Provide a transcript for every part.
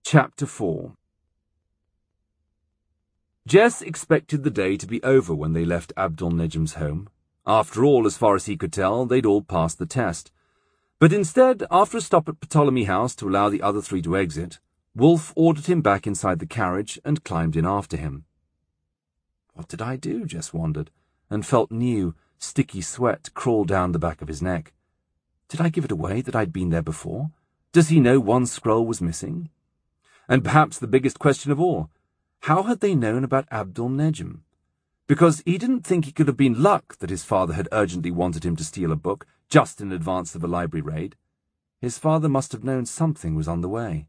Chapter 4. Jess expected the day to be over when they left Abdul-Nejm's home. After all, as far as he could tell, they'd all passed the test. But instead, after a stop at Ptolemy House to allow the other three to exit, Wolf ordered him back inside the carriage and climbed in after him. What did I do? Jess wondered, and felt new, sticky sweat crawl down the back of his neck. Did I give it away that I'd been there before? Does he know one scroll was missing? And perhaps the biggest question of all, how had they known about Abdul-Nejm? Because he didn't think it could have been luck that his father had urgently wanted him to steal a book just in advance of a library raid. His father must have known something was on the way.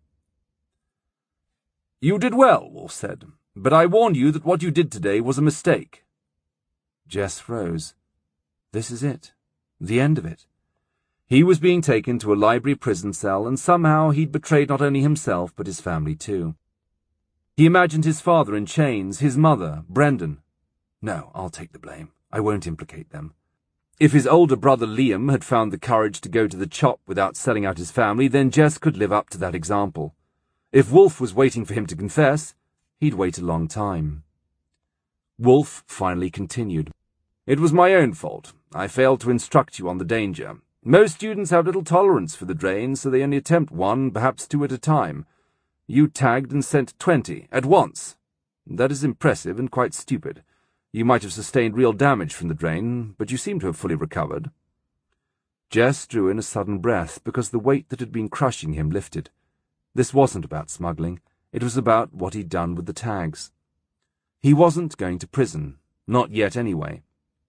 "You did well," Wolf said, "but I warned you that what you did today was a mistake." Jess froze. This is it. The end of it. He was being taken to a library prison cell, and somehow he'd betrayed not only himself but his family too. He imagined his father in chains, his mother, Brendan. No, I'll take the blame. I won't implicate them. If his older brother Liam had found the courage to go to the chop without selling out his family, then Jess could live up to that example. If Wolf was waiting for him to confess, he'd wait a long time. Wolf finally continued. "It was my own fault. I failed to instruct you on the danger. Most students have little tolerance for the drain, so they only attempt one, perhaps two at a time. You tagged and sent 20 at once. That is impressive and quite stupid. You might have sustained real damage from the drain, but you seem to have fully recovered." Jess drew in a sudden breath because the weight that had been crushing him lifted. This wasn't about smuggling. It was about what he'd done with the tags. He wasn't going to prison. Not yet, anyway.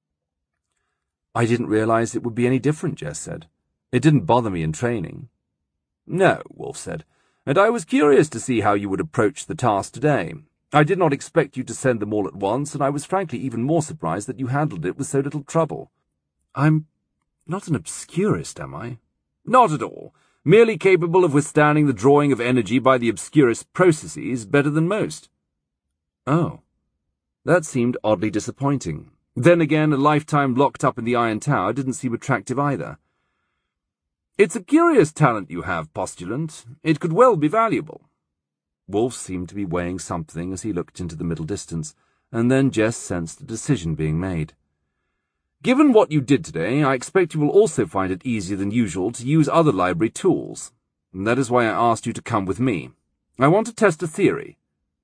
"I didn't realize it would be any different," Jess said. "It didn't bother me in training." "No," Wolf said, "and I was curious to see how you would approach the task today. I did not expect you to send them all at once, and I was frankly even more surprised that you handled it with so little trouble." "I'm not an obscurist, am I?" "Not at all. Merely capable of withstanding the drawing of energy by the obscurest processes better than most." Oh. That seemed oddly disappointing. Then again, a lifetime locked up in the Iron Tower didn't seem attractive either. "It's a curious talent you have, postulant. It could well be valuable." Wolf seemed to be weighing something as he looked into the middle distance, and then Jess sensed a decision being made. "Given what you did today, I expect you will also find it easier than usual to use other library tools. That is why I asked you to come with me. I want to test a theory."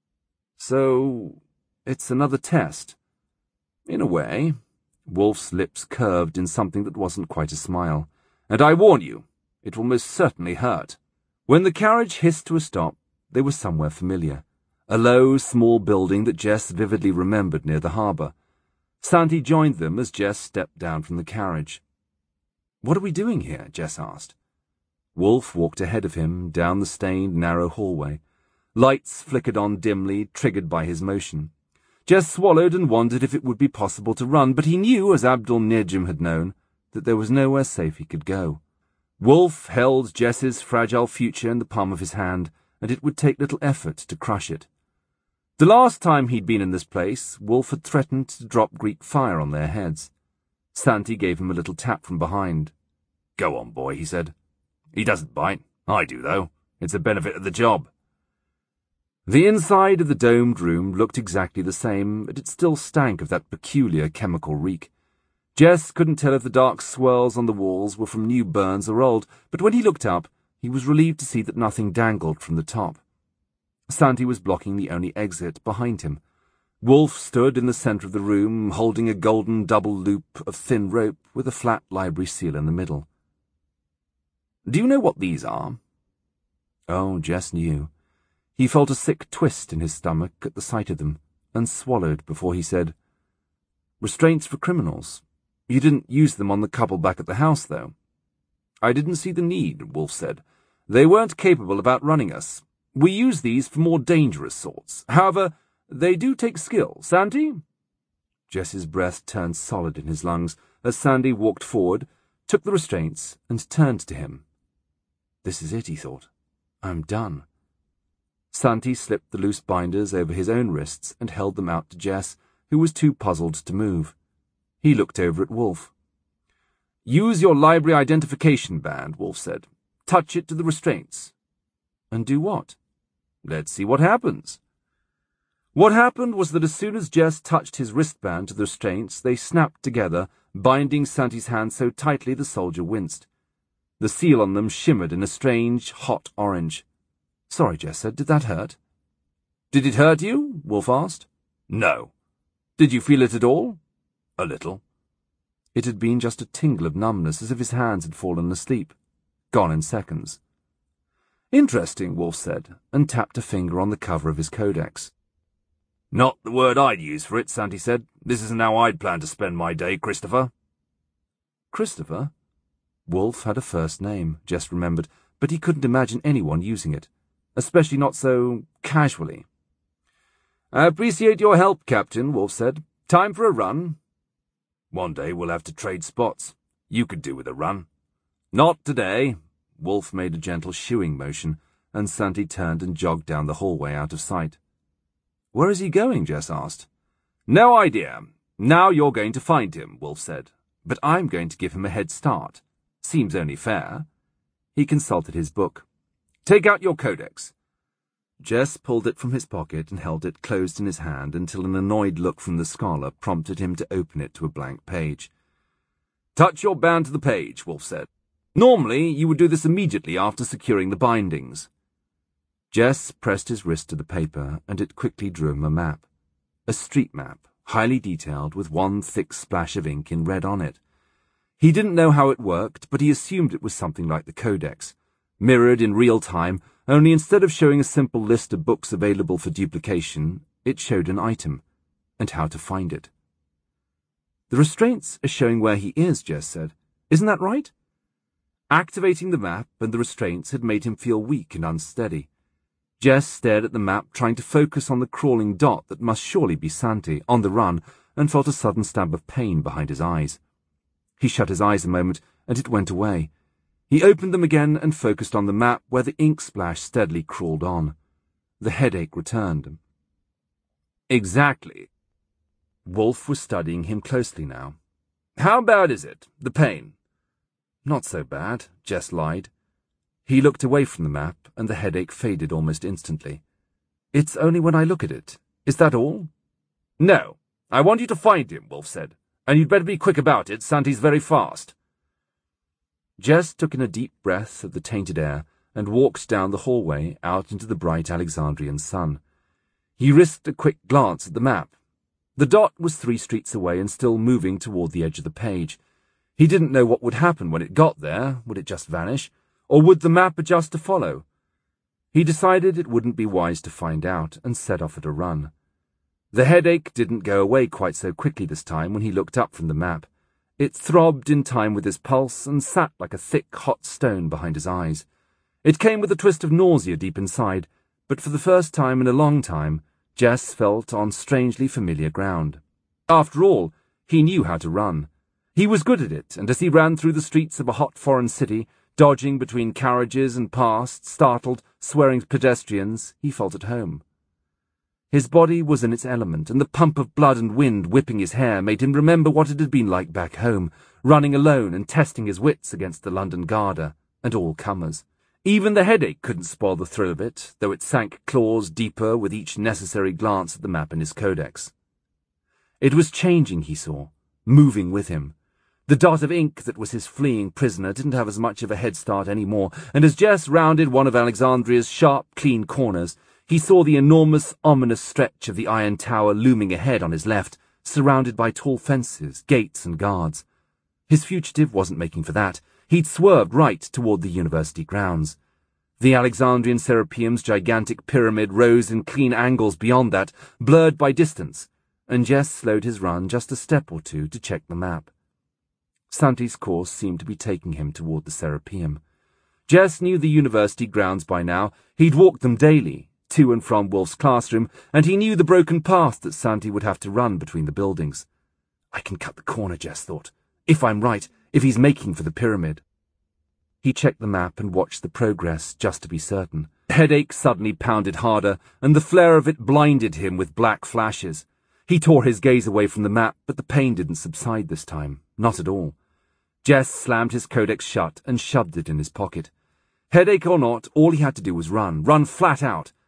"So, it's another test?" "In a way." Wolf's lips curved in something that wasn't quite a smile. "And I warn you, it will most certainly hurt." When the carriage hissed to a stop, they were somewhere familiar. A low, small building that Jess vividly remembered near the harbour. Santi joined them as Jess stepped down from the carriage. "What are we doing here?" Jess asked. Wolf walked ahead of him, down the stained, narrow hallway. Lights flickered on dimly, triggered by his motion. Jess swallowed and wondered if it would be possible to run, but he knew, as Abdul-Nejm had known, that there was nowhere safe he could go. Wolf held Jess's fragile future in the palm of his hand, and it would take little effort to crush it. The last time he'd been in this place, Wolf had threatened to drop Greek fire on their heads. Santi gave him a little tap from behind. "Go on, boy," he said. "He doesn't bite. I do, though. It's a benefit of the job." The inside of the domed room looked exactly the same, but it still stank of that peculiar chemical reek. Jess couldn't tell if the dark swirls on the walls were from new burns or old, but when he looked up, he was relieved to see that nothing dangled from the top. Santi was blocking the only exit behind him. Wolf stood in the centre of the room, holding a golden double loop of thin rope with a flat library seal in the middle. "Do you know what these are?" Oh, Jess knew. He felt a sick twist in his stomach at the sight of them, and swallowed before he said, "Restraints for criminals. You didn't use them on the couple back at the house, though." "I didn't see the need," Wolf said. "They weren't capable of outrunning us. We use these for more dangerous sorts. However, they do take skill. Santi?" Jess's breath turned solid in his lungs as Santi walked forward, took the restraints, and turned to him. This is it, he thought. I'm done. Santi slipped the loose binders over his own wrists and held them out to Jess, who was too puzzled to move. He looked over at Wolf. "Use your library identification band," Wolf said. "Touch it to the restraints." "And do what?" Let's see what happens. What happened was that as soon as Jess touched his wristband to the restraints, they snapped together, binding Santi's hands so tightly the soldier winced. The seal on them shimmered in a strange, hot orange. "Sorry," Jess said. "Did that hurt?" "Did it hurt you?" Wolf asked. "No." "Did you feel it at all?" "A little." It had been just a tingle of numbness, as if his hands had fallen asleep. Gone in seconds. "Interesting," Wolf said, and tapped a finger on the cover of his codex. "Not the word I'd use for it," Santi said. "This isn't how I'd plan to spend my day, Christopher." Christopher? Wolf had a first name, Jess remembered, but he couldn't imagine anyone using it, especially not so casually. "I appreciate your help, Captain," Wolf said. "Time for a run?" "One day we'll have to trade spots. You could do with a run." "Not today." Wolf made a gentle shooing motion, and Santi turned and jogged down the hallway out of sight. "Where is he going?" Jess asked. "No idea. Now you're going to find him," Wolf said. "But I'm going to give him a head start. Seems only fair." He consulted his book. "Take out your codex." Jess pulled it from his pocket and held it closed in his hand until an annoyed look from the scholar prompted him to open it to a blank page. "Touch your band to the page," Wolf said. "Normally, you would do this immediately after securing the bindings." Jess pressed his wrist to the paper, and it quickly drew him a map. A street map, highly detailed, with one thick splash of ink in red on it. He didn't know how it worked, but he assumed it was something like the Codex, mirrored in real time, only instead of showing a simple list of books available for duplication, it showed an item, and how to find it. "The restraints are showing where he is," Jess said. "Isn't that right?" Activating the map and the restraints had made him feel weak and unsteady. Jess stared at the map, trying to focus on the crawling dot that must surely be Santi, on the run, and felt a sudden stab of pain behind his eyes. He shut his eyes a moment, and it went away. He opened them again and focused on the map, where the ink splash steadily crawled on. The headache returned. "Exactly." Wolf was studying him closely now. "How bad is it, the pain?" "Not so bad," Jess lied. He looked away from the map, and the headache faded almost instantly. "It's only when I look at it. Is that all?" "No. I want you to find him," Wolf said. "And you'd better be quick about it. Santi's very fast." Jess took in a deep breath of the tainted air and walked down the hallway out into the bright Alexandrian sun. He risked a quick glance at the map. The dot was 3 streets away and still moving toward the edge of the page. He didn't know what would happen when it got there. Would it just vanish? Or would the map adjust to follow? He decided it wouldn't be wise to find out and set off at a run. The headache didn't go away quite so quickly this time when he looked up from the map. It throbbed in time with his pulse and sat like a thick, hot stone behind his eyes. It came with a twist of nausea deep inside, but for the first time in a long time, Jess felt on strangely familiar ground. After all, he knew how to run. He was good at it, and as he ran through the streets of a hot foreign city, dodging between carriages and past, startled, swearing pedestrians, he felt at home. His body was in its element, and the pump of blood and wind whipping his hair made him remember what it had been like back home, running alone and testing his wits against the London Garda, and all comers. Even the headache couldn't spoil the thrill of it, though it sank claws deeper with each necessary glance at the map in his codex. It was changing, he saw, moving with him. The dot of ink that was his fleeing prisoner didn't have as much of a head start anymore, and as Jess rounded one of Alexandria's sharp, clean corners, he saw the enormous, ominous stretch of the Iron Tower looming ahead on his left, surrounded by tall fences, gates, and guards. His fugitive wasn't making for that. He'd swerved right toward the university grounds. The Alexandrian Serapeum's gigantic pyramid rose in clean angles beyond that, blurred by distance, and Jess slowed his run just a step or two to check the map. Santi's course seemed to be taking him toward the Serapeum. Jess knew the university grounds by now. He'd walked them daily, to and from Wolf's classroom, and he knew the broken path that Santi would have to run between the buildings. I can cut the corner, Jess thought. If I'm right, if he's making for the pyramid. He checked the map and watched the progress, just to be certain. The headache suddenly pounded harder, and the flare of it blinded him with black flashes. He tore his gaze away from the map, but the pain didn't subside this time. Not at all. Jess slammed his codex shut and shoved it in his pocket. Headache or not, all he had to do was run flat out,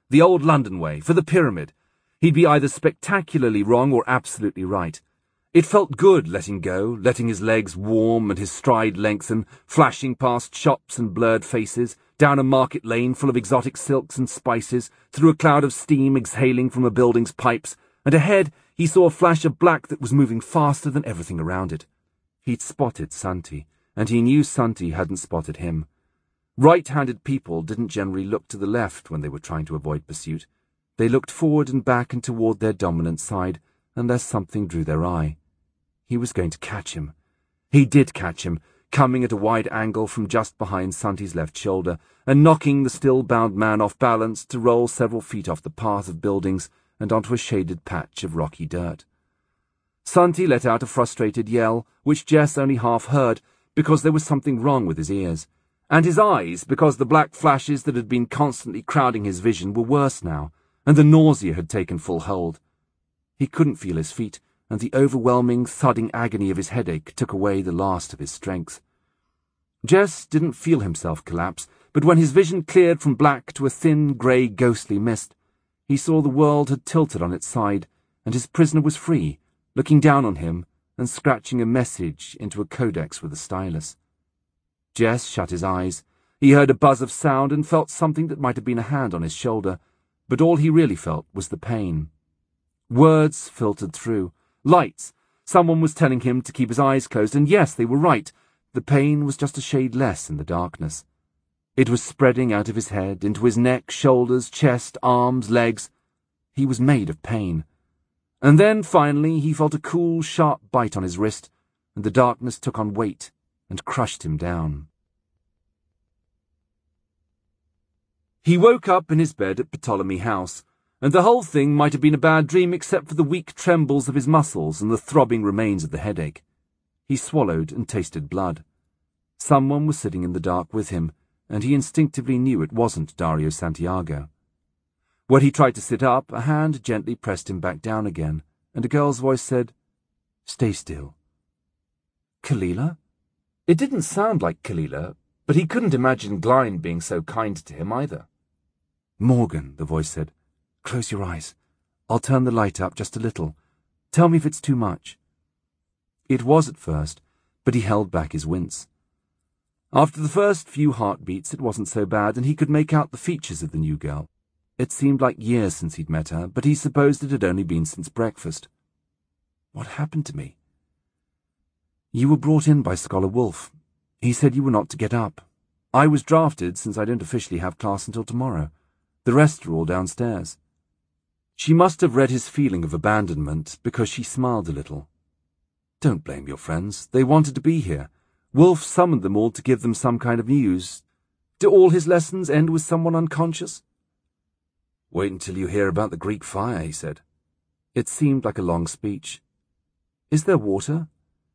The old London way, for the pyramid. He'd be either spectacularly wrong or absolutely right. It felt good letting go, letting his legs warm and his stride lengthen, flashing past shops and blurred faces, down a market lane full of exotic silks and spices, through a cloud of steam exhaling from a building's pipes, and ahead he saw a flash of black that was moving faster than everything around it. He'd spotted Santi, and he knew Santi hadn't spotted him. Right-handed people didn't generally look to the left when they were trying to avoid pursuit. They looked forward and back and toward their dominant side, unless something drew their eye. He was going to catch him. He did catch him, coming at a wide angle from just behind Santi's left shoulder, and knocking the still-bound man off balance to roll several feet off the path of buildings and onto a shaded patch of rocky dirt. Santi let out a frustrated yell, which Jess only half heard, because there was something wrong with his ears, and his eyes, because the black flashes that had been constantly crowding his vision were worse now, and the nausea had taken full hold. He couldn't feel his feet, and the overwhelming, thudding agony of his headache took away the last of his strength. Jess didn't feel himself collapse, but when his vision cleared from black to a thin, grey, ghostly mist, he saw the world had tilted on its side, and his prisoner was free, looking down on him and scratching a message into a codex with a stylus. Jess shut his eyes. He heard a buzz of sound and felt something that might have been a hand on his shoulder, but all he really felt was the pain. Words filtered through. Lights. Someone was telling him to keep his eyes closed, and yes, they were right. The pain was just a shade less in the darkness. It was spreading out of his head, into his neck, shoulders, chest, arms, legs. He was made of pain. And then, finally, he felt a cool, sharp bite on his wrist, and the darkness took on weight and crushed him down. He woke up in his bed at Ptolemy House, and the whole thing might have been a bad dream except for the weak trembles of his muscles and the throbbing remains of the headache. He swallowed and tasted blood. Someone was sitting in the dark with him, and he instinctively knew it wasn't Dario Santiago. When he tried to sit up, a hand gently pressed him back down again, and a girl's voice said, "Stay still." Kalila? It didn't sound like Kalila, but he couldn't imagine Glyne being so kind to him either. "Morgan," the voice said. "Close your eyes. I'll turn the light up just a little. Tell me if it's too much." It was at first, but he held back his wince. After the first few heartbeats, it wasn't so bad, and he could make out the features of the new girl. It seemed like years since he'd met her, but he supposed it had only been since breakfast. "What happened to me?" "You were brought in by Scholar Wolf. He said you were not to get up. I was drafted since I don't officially have class until tomorrow. The rest are all downstairs." She must have read his feeling of abandonment, because she smiled a little. "Don't blame your friends. They wanted to be here. Wolf summoned them all to give them some kind of news. Do all his lessons end with someone unconscious?" "Wait until you hear about the Greek fire," he said. It seemed like a long speech. "Is there water?"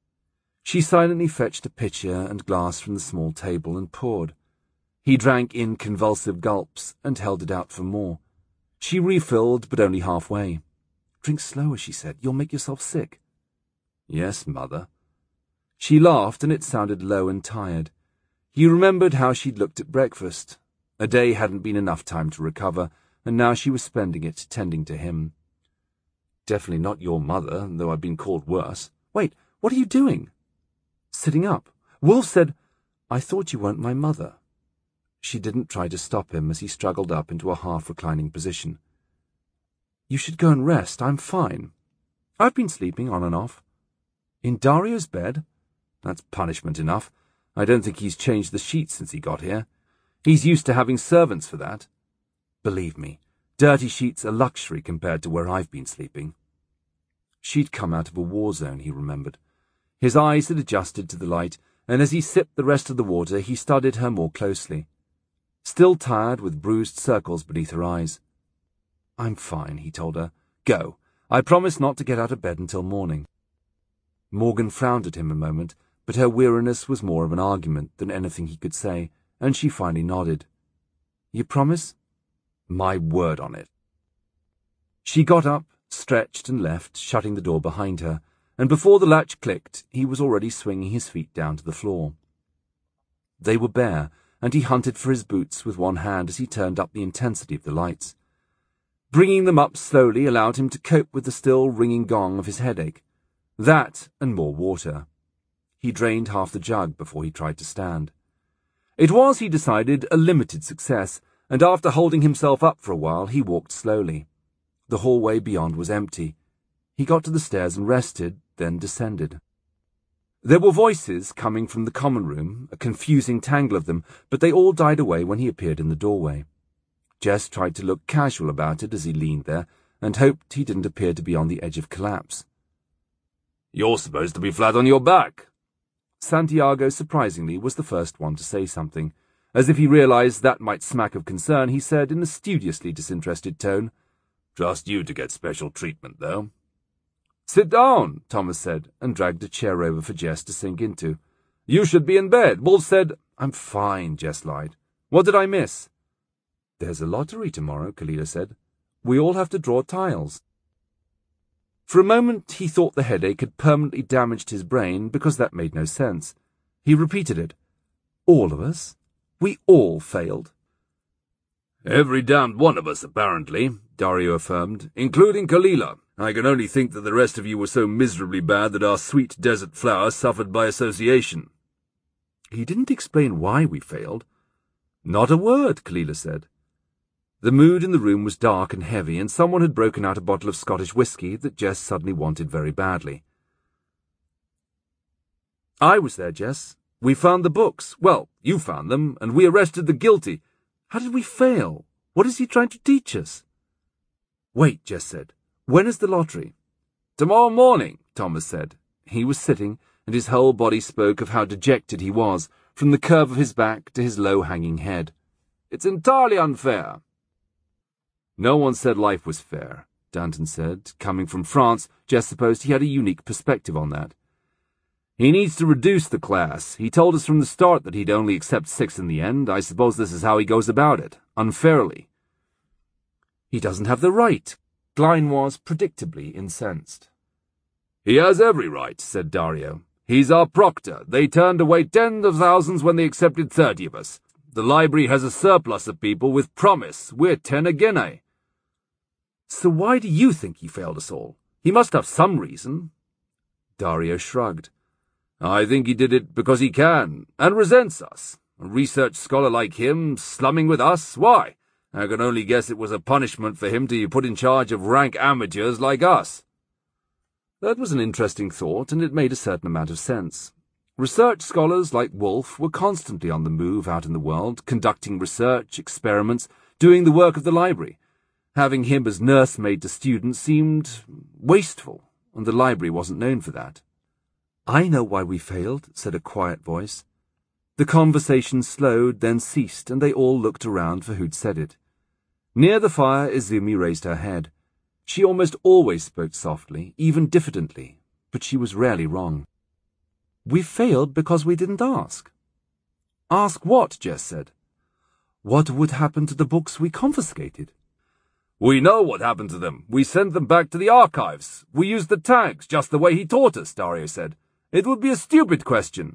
She silently fetched a pitcher and glass from the small table and poured. He drank in convulsive gulps and held it out for more. She refilled, but only halfway. "Drink slower," she said. "You'll make yourself sick." "Yes, Mother." She laughed, and it sounded low and tired. He remembered how she'd looked at breakfast. A day hadn't been enough time to recover, and now she was spending it tending to him. "Definitely not your mother, though I've been called worse." "Wait, what are you doing?" "Sitting up. Wolf said—" "I thought you weren't my mother." She didn't try to stop him as he struggled up into a half-reclining position. "You should go and rest. I'm fine. I've been sleeping on and off." "In Dario's bed?" "That's punishment enough. I don't think he's changed the sheets since he got here. He's used to having servants for that. Believe me, dirty sheets are luxury compared to where I've been sleeping." She'd come out of a war zone, he remembered. His eyes had adjusted to the light, and as he sipped the rest of the water, he studied her more closely. Still tired, with bruised circles beneath her eyes. "I'm fine," he told her. "Go. I promise not to get out of bed until morning." Morgan frowned at him a moment, but her weariness was more of an argument than anything he could say, and she finally nodded. "You promise?" "My word on it." She got up, stretched, and left, shutting the door behind her, and before the latch clicked, he was already swinging his feet down to the floor. They were bare, and he hunted for his boots with one hand as he turned up the intensity of the lights. Bringing them up slowly allowed him to cope with the still ringing gong of his headache. That and more water. He drained half the jug before he tried to stand. It was, he decided, a limited success, and after holding himself up for a while, he walked slowly. The hallway beyond was empty. He got to the stairs and rested, then descended. There were voices coming from the common room, a confusing tangle of them, but they all died away when he appeared in the doorway. Jess tried to look casual about it as he leaned there, and hoped he didn't appear to be on the edge of collapse. "You're supposed to be flat on your back." Santiago, surprisingly, was the first one to say something. As if he realized that might smack of concern, he said in a studiously disinterested tone, "Trust you to get special treatment, though." "Sit down," Thomas said, and dragged a chair over for Jess to sink into. "You should be in bed. Wolf said—" "I'm fine," Jess lied. "What did I miss?" "There's a lottery tomorrow," Kalila said. "We all have to draw tiles." For a moment he thought the headache had permanently damaged his brain because that made no sense. He repeated it. "All of us? We all failed." "Every damned one of us, apparently," Dario affirmed, "including Kalila. I can only think that the rest of you were so miserably bad that our sweet desert flower suffered by association." He didn't explain why we failed. "Not a word," Kalila said. The mood in the room was dark and heavy, and someone had broken out a bottle of Scottish whiskey that Jess suddenly wanted very badly. "I was there, Jess. We found the books. Well, you found them, and we arrested the guilty. How did we fail? What is he trying to teach us?" "Wait," Jess said. "When is the lottery?" "Tomorrow morning," Thomas said. He was sitting, and his whole body spoke of how dejected he was, from the curve of his back to his low-hanging head. "It's entirely unfair." "No one said life was fair," Danton said. Coming from France, Jess supposed he had a unique perspective on that. "He needs to reduce the class. He told us from the start that he'd only accept 6 in the end. I suppose this is how he goes about it, unfairly." "He doesn't have the right." Glein was predictably incensed. "He has every right," said Dario. "He's our proctor. They turned away tens of thousands when they accepted 30 of us. The library has a surplus of people with promise. We're 10 again. "So why do you think he failed us all? He must have some reason." Dario shrugged. "I think he did it because he can, and resents us. A research scholar like him, slumming with us? Why? I can only guess it was a punishment for him to be put in charge of rank amateurs like us." That was an interesting thought, and it made a certain amount of sense. Research scholars like Wolf were constantly on the move out in the world, conducting research, experiments, doing the work of the library. Having him as nursemaid to students seemed wasteful, and the library wasn't known for that. "I know why we failed," said a quiet voice. The conversation slowed, then ceased, and they all looked around for who'd said it. Near the fire, Izumi raised her head. She almost always spoke softly, even diffidently, but she was rarely wrong. "We failed because we didn't ask." "Ask what?" Jess said. "What would happen to the books we confiscated?" "We know what happened to them. We sent them back to the archives. We used the tags just the way he taught us," Dario said. "It would be a stupid question."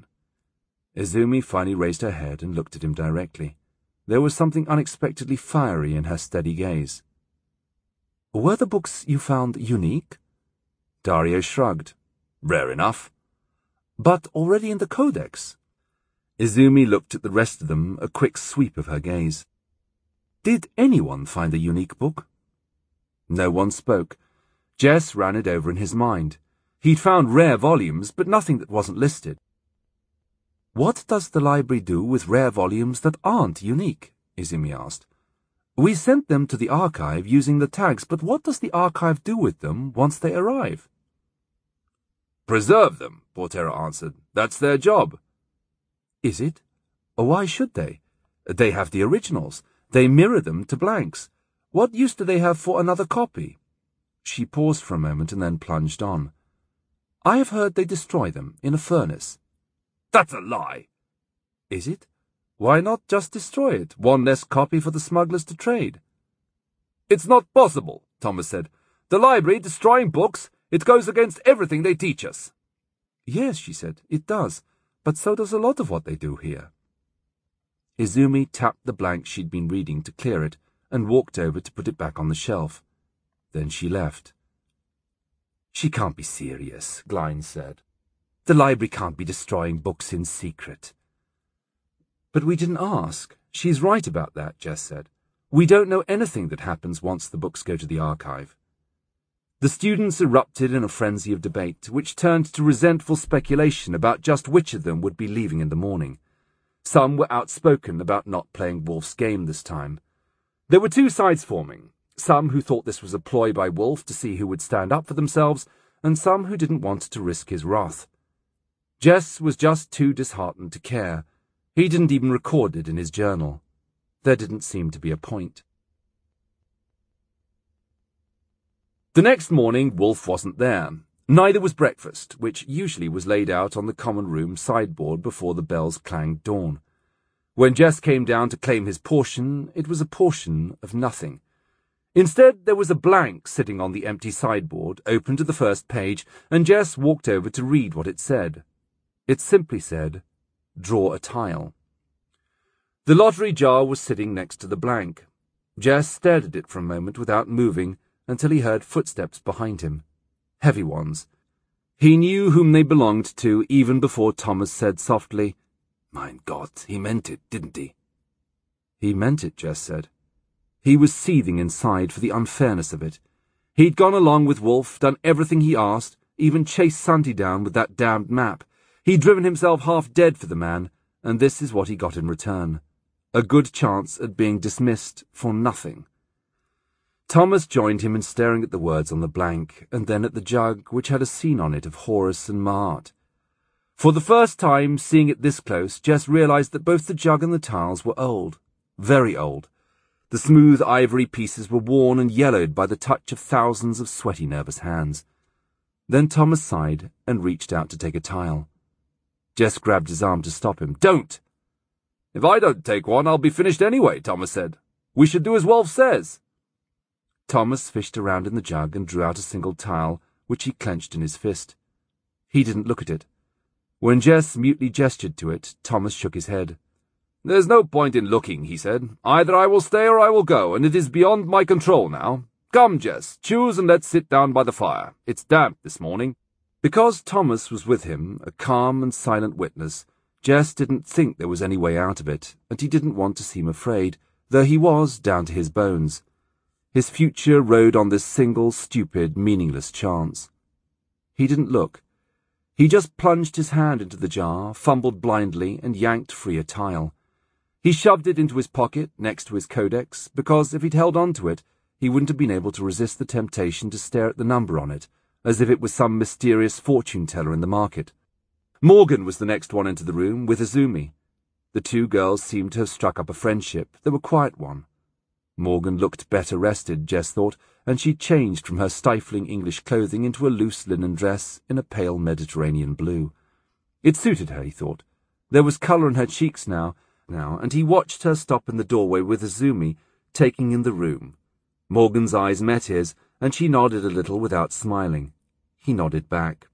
Izumi finally raised her head and looked at him directly. There was something unexpectedly fiery in her steady gaze. "Were the books you found unique?" Dario shrugged. "Rare enough." "But already in the codex?" Izumi looked at the rest of them, a quick sweep of her gaze. "Did anyone find a unique book?" No one spoke. Jess ran it over in his mind. He'd found rare volumes, but nothing that wasn't listed. "What does the library do with rare volumes that aren't unique?" Izumi asked. "We sent them to the archive using the tags, but what does the archive do with them once they arrive?" "Preserve them," Portera answered. "That's their job." "Is it? Why should they? They have the originals. They mirror them to blanks. What use do they have for another copy?" She paused for a moment and then plunged on. "I have heard they destroy them in a furnace." "That's a lie." "Is it? Why not just destroy it? One less copy for the smugglers to trade." "It's not possible," Thomas said. "The library destroying books, it goes against everything they teach us." "Yes," she said, "it does, but so does a lot of what they do here." Izumi tapped the blank she'd been reading to clear it and walked over to put it back on the shelf. Then she left. "She can't be serious," Glyne said. "The library can't be destroying books in secret." "But we didn't ask. She's right about that," Jess said. "We don't know anything that happens once the books go to the archive." The students erupted in a frenzy of debate, which turned to resentful speculation about just which of them would be leaving in the morning. Some were outspoken about not playing Wolf's game this time. There were two sides forming, some who thought this was a ploy by Wolf to see who would stand up for themselves, and some who didn't want to risk his wrath. Jess was just too disheartened to care. He didn't even record it in his journal. There didn't seem to be a point. The next morning, Wolf wasn't there. Neither was breakfast, which usually was laid out on the common room sideboard before the bells clanged dawn. When Jess came down to claim his portion, it was a portion of nothing. Instead, there was a blank sitting on the empty sideboard, open to the first page, and Jess walked over to read what it said. It simply said, "Draw a tile." The lottery jar was sitting next to the blank. Jess stared at it for a moment without moving, until he heard footsteps behind him. Heavy ones. He knew whom they belonged to even before Thomas said softly, "Mein Gott, he meant it, didn't he?" He meant it, Jess said. He was seething inside for the unfairness of it. He'd gone along with Wolf, done everything he asked, even chased Santi down with that damned map. He'd driven himself half dead for the man, and this is what he got in return. A good chance at being dismissed for nothing. Thomas joined him in staring at the words on the blank, and then at the jug, which had a scene on it of Horus and Maat. For the first time, seeing it this close, Jess realized that both the jug and the tiles were old. Very old. The smooth ivory pieces were worn and yellowed by the touch of thousands of sweaty, nervous hands. Then Thomas sighed and reached out to take a tile. Jess grabbed his arm to stop him. "Don't!" "If I don't take one, I'll be finished anyway," Thomas said. "We should do as Wolf says." Thomas fished around in the jug and drew out a single tile, which he clenched in his fist. He didn't look at it. When Jess mutely gestured to it, Thomas shook his head. "There's no point in looking," he said. "Either I will stay or I will go, and it is beyond my control now. Come, Jess, choose and let's sit down by the fire. It's damp this morning." Because Thomas was with him, a calm and silent witness, Jess didn't think there was any way out of it, and he didn't want to seem afraid, though he was down to his bones. His future rode on this single, stupid, meaningless chance. He didn't look. He just plunged his hand into the jar, fumbled blindly, and yanked free a tile. He shoved it into his pocket next to his codex, because if he'd held on to it, he wouldn't have been able to resist the temptation to stare at the number on it, as if it was some mysterious fortune-teller in the market. Morgan was the next one into the room, with Izumi. The two girls seemed to have struck up a friendship, though a quiet one. Morgan looked better rested, Jess thought, and she'd changed from her stifling English clothing into a loose linen dress in a pale Mediterranean blue. It suited her, he thought. There was colour in her cheeks now, and he watched her stop in the doorway with Izumi, taking in the room. Morgan's eyes met his, and she nodded a little without smiling. He nodded back.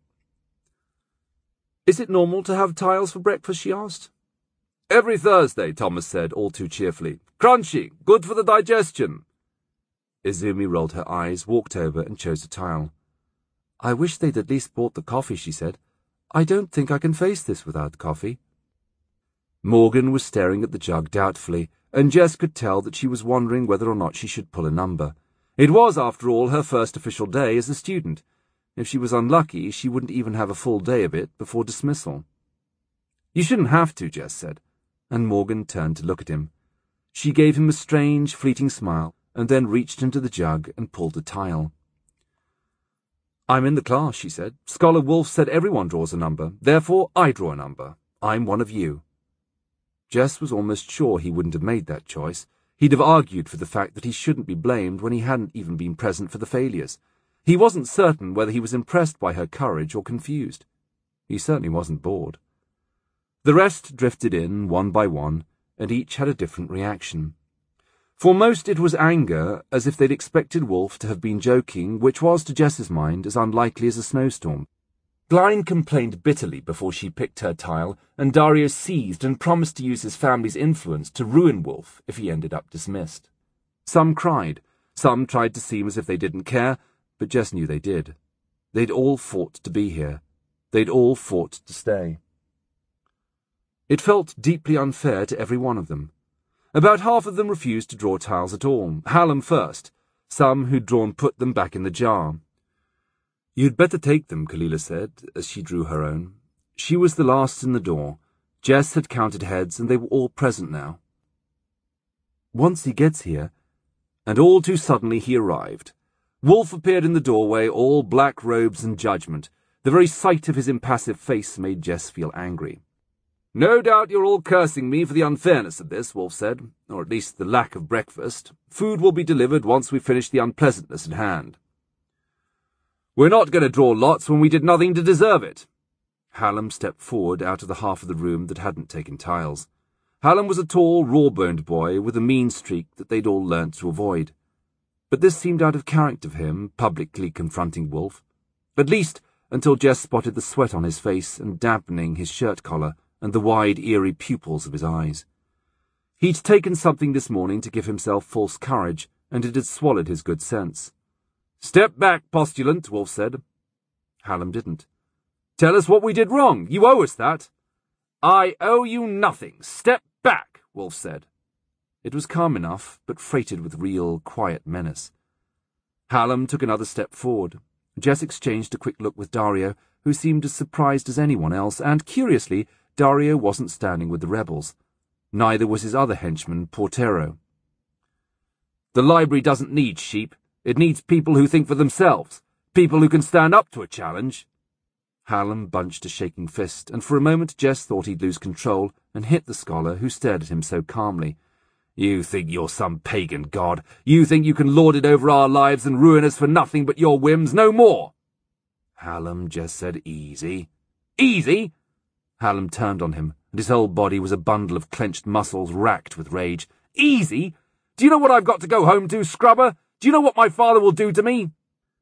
"Is it normal to have tiles for breakfast?" she asked. "Every Thursday," Thomas said, all too cheerfully. "Crunchy, good for the digestion." Izumi rolled her eyes, walked over, and chose a tile. "I wish they'd at least bought the coffee," she said. "I don't think I can face this without coffee." Morgan was staring at the jug doubtfully, and Jess could tell that she was wondering whether or not she should pull a number. It was, after all, her first official day as a student. If she was unlucky, she wouldn't even have a full day of it before dismissal. "You shouldn't have to," Jess said, and Morgan turned to look at him. She gave him a strange, fleeting smile, and then reached into the jug and pulled a tile. "I'm in the class," she said. "Scholar Wolf said everyone draws a number. Therefore, I draw a number. I'm one of you." Jess was almost sure he wouldn't have made that choice. He'd have argued for the fact that he shouldn't be blamed when he hadn't even been present for the failures. He wasn't certain whether he was impressed by her courage or confused. He certainly wasn't bored. The rest drifted in, one by one, and each had a different reaction. For most it was anger, as if they'd expected Wolf to have been joking, which was, to Jess's mind, as unlikely as a snowstorm. Glyne complained bitterly before she picked her tile, and Dario seethed and promised to use his family's influence to ruin Wolf if he ended up dismissed. Some cried. Some tried to seem as if they didn't care, but Jess knew they did. They'd all fought to be here. They'd all fought to stay. It felt deeply unfair to every one of them. About half of them refused to draw tiles at all, Hallam first. Some who'd drawn put them back in the jar. "You'd better take them," Kalila said, as she drew her own. She was the last in the door. Jess had counted heads, and they were all present now. Once he gets here, and all too suddenly he arrived. Wolf appeared in the doorway, all black robes and judgment. The very sight of his impassive face made Jess feel angry. "No doubt you're all cursing me for the unfairness of this," Wolf said, "or at least the lack of breakfast. Food will be delivered once we finish the unpleasantness at hand." "We're not going to draw lots when we did nothing to deserve it." Hallam stepped forward out of the half of the room that hadn't taken tiles. Hallam was a tall, raw-boned boy with a mean streak that they'd all learnt to avoid. But this seemed out of character for him, publicly confronting Wolf. At least until Jess spotted the sweat on his face and dampening his shirt collar and the wide, eerie pupils of his eyes. He'd taken something this morning to give himself false courage, and it had swallowed his good sense. "Step back, postulant," Wolf said. Hallam didn't. "Tell us what we did wrong. You owe us that." "I owe you nothing. Step back," Wolf said. It was calm enough, but freighted with real, quiet menace. Hallam took another step forward. Jess exchanged a quick look with Dario, who seemed as surprised as anyone else, and, curiously, Dario wasn't standing with the rebels. Neither was his other henchman, Portero. "The library doesn't need sheep. It needs people who think for themselves, people who can stand up to a challenge." Hallam bunched a shaking fist, and for a moment Jess thought he'd lose control and hit the scholar, who stared at him so calmly. "You think you're some pagan god. You think you can lord it over our lives and ruin us for nothing but your whims, no more." "Hallam," Jess said, "easy." "Easy?" Hallam turned on him, and his whole body was a bundle of clenched muscles racked with rage. "Easy? Do you know what I've got to go home to, scrubber? Do you know what my father will do to me?"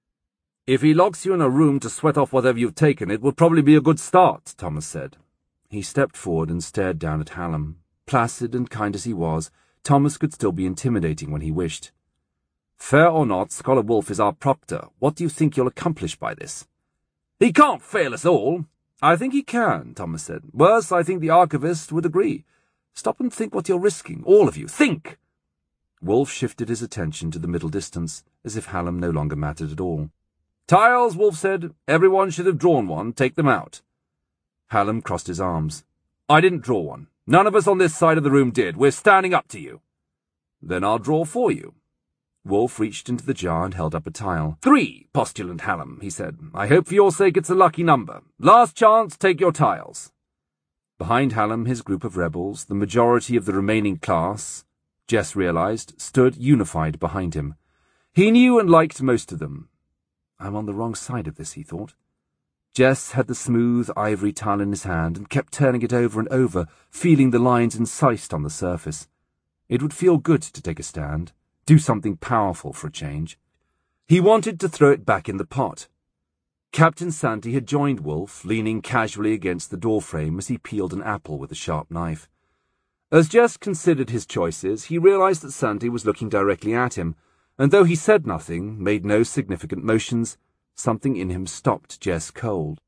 "If he locks you in a room to sweat off whatever you've taken, it will probably be a good start," Thomas said. He stepped forward and stared down at Hallam. Placid and kind as he was, Thomas could still be intimidating when he wished. "Fair or not, Scholar Wolf is our proctor. What do you think you'll accomplish by this?" "He can't fail us all." "I think he can," Thomas said. "Worse, I think the archivist would agree. Stop and think what you're risking, all of you. Think!" Wolf shifted his attention to the middle distance, as if Hallam no longer mattered at all. "Tiles," Wolf said. "Everyone should have drawn one. Take them out." Hallam crossed his arms. "I didn't draw one. None of us on this side of the room did. We're standing up to you." "Then I'll draw for you." Wolf reached into the jar and held up a tile. "3, postulant Hallam," he said. "I hope for your sake it's a lucky number. Last chance, take your tiles." Behind Hallam, his group of rebels, the majority of the remaining class, Jess realized, stood unified behind him. He knew and liked most of them. I'm on the wrong side of this, he thought. Jess had the smooth ivory tile in his hand and kept turning it over and over, feeling the lines incised on the surface. It would feel good to take a stand. Do something powerful for a change. He wanted to throw it back in the pot. Captain Santy had joined Wolf, leaning casually against the doorframe as he peeled an apple with a sharp knife. As Jess considered his choices, he realized that Santy was looking directly at him, and though he said nothing, made no significant motions, something in him stopped Jess cold.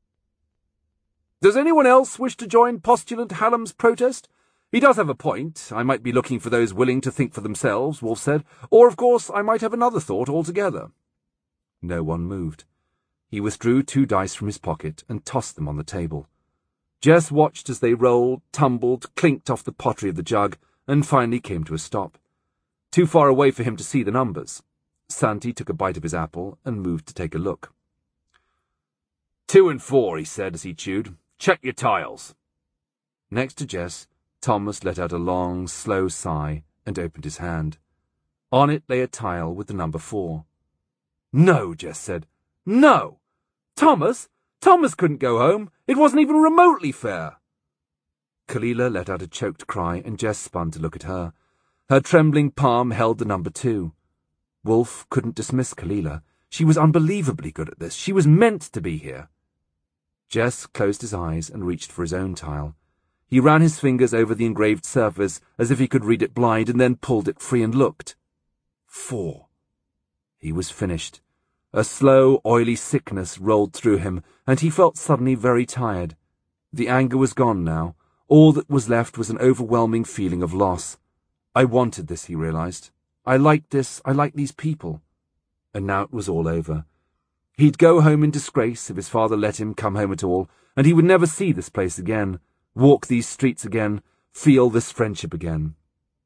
"Does anyone else wish to join Postulant Hallam's protest? He does have a point. I might be looking for those willing to think for themselves," Wolf said. "Or, of course, I might have another thought altogether." No one moved. He withdrew 2 dice from his pocket and tossed them on the table. Jess watched as they rolled, tumbled, clinked off the pottery of the jug, and finally came to a stop. Too far away for him to see the numbers. Santy took a bite of his apple and moved to take a look. 2 and 4, he said as he chewed. "Check your tiles." Next to Jess, Thomas let out a long, slow sigh and opened his hand. On it lay a tile with the number 4. "No," Jess said. "No! Thomas! Thomas couldn't go home. It wasn't even remotely fair." Kalila let out a choked cry, and Jess spun to look at her. Her trembling palm held the number 2. Wolf couldn't dismiss Kalila. She was unbelievably good at this. She was meant to be here. Jess closed his eyes and reached for his own tile. He ran his fingers over the engraved surface as if he could read it blind, and then pulled it free and looked. 4. He was finished. A slow, oily sickness rolled through him, and he felt suddenly very tired. The anger was gone now. All that was left was an overwhelming feeling of loss. I wanted this, he realized. I liked this, I liked these people. And now it was all over. He'd go home in disgrace if his father let him come home at all, and he would never see this place again, walk these streets again, feel this friendship again.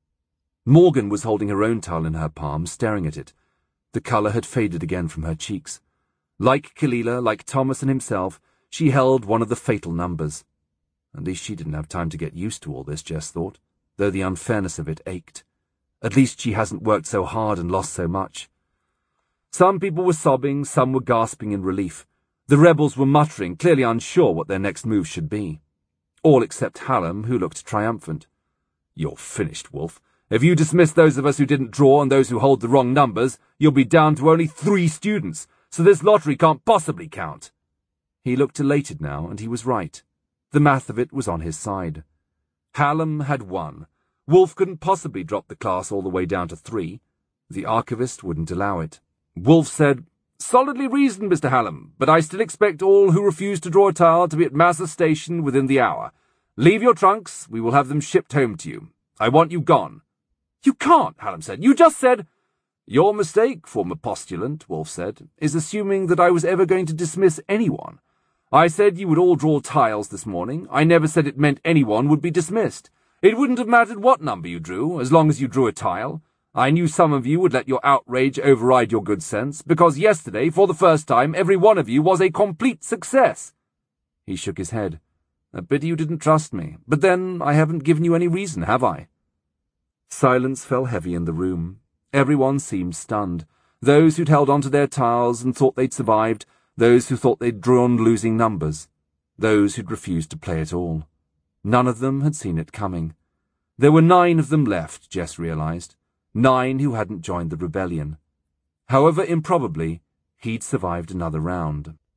Morgan was holding her own towel in her palm, staring at it. The colour had faded again from her cheeks. Like Kalila, like Thomas and himself, she held one of the fatal numbers. At least she didn't have time to get used to all this, Jess thought, though the unfairness of it ached. At least she hasn't worked so hard and lost so much. Some people were sobbing, some were gasping in relief. The rebels were muttering, clearly unsure what their next move should be. All except Hallam, who looked triumphant. "You're finished, Wolf. If you dismiss those of us who didn't draw and those who hold the wrong numbers, you'll be down to only 3 students, so this lottery can't possibly count." He looked elated now, and he was right. The math of it was on his side. Hallam had won. Wolf couldn't possibly drop the class all the way down to 3. The archivist wouldn't allow it. Wolf said, "Solidly reasoned, Mr. Hallam, but I still expect all who refuse to draw a tile to be at Massa Station within the hour. Leave your trunks, we will have them shipped home to you. I want you gone." "You can't," Hallam said. "You just said—" "Your mistake, former postulant," Wolf said, "is assuming that I was ever going to dismiss anyone. I said you would all draw tiles this morning. I never said it meant anyone would be dismissed. It wouldn't have mattered what number you drew, as long as you drew a tile. I knew some of you would let your outrage override your good sense, because yesterday, for the first time, every one of you was a complete success." He shook his head. "A pity you didn't trust me. But then, I haven't given you any reason, have I?" Silence fell heavy in the room. Everyone seemed stunned. Those who'd held on to their tiles and thought they'd survived, those who thought they'd drawn losing numbers, those who'd refused to play at all. None of them had seen it coming. There were 9 of them left, Jess realized. 9 who hadn't joined the rebellion. However improbably, he'd survived another round.